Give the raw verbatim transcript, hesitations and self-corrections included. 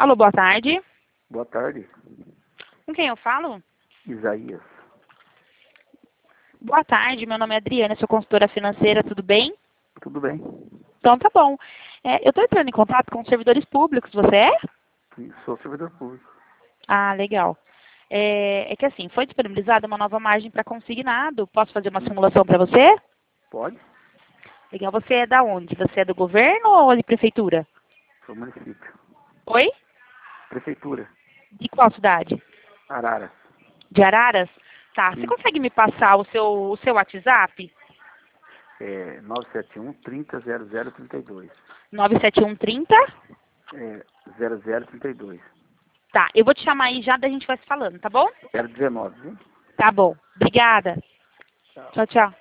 Alô, boa tarde. Boa tarde, Com quem eu falo? Isaías. Boa tarde, meu nome é Adriana, sou consultora financeira, tudo bem? Tudo bem? Então tá bom. É, eu estou entrando em contato com os servidores públicos, você é? Sim, sou servidor público. Ah, legal. É, é que assim, foi disponibilizada uma nova margem para consignado. Posso fazer uma simulação para você? Pode? Legal. Você é da onde? Você é do governo ou de prefeitura? Sou município. Oi? Prefeitura. De qual cidade? Araras. De Araras? Tá. Você Sim. consegue me passar o seu, o seu WhatsApp? É nove sete um, trinta, zero zero trinta e dois. nove sete um trinta? É zero zero trinta e dois. Tá. Eu vou te chamar aí já, da gente vai se falando, tá bom? zero dezenove, viu? Tá bom. Obrigada. Tchau. Tchau, tchau.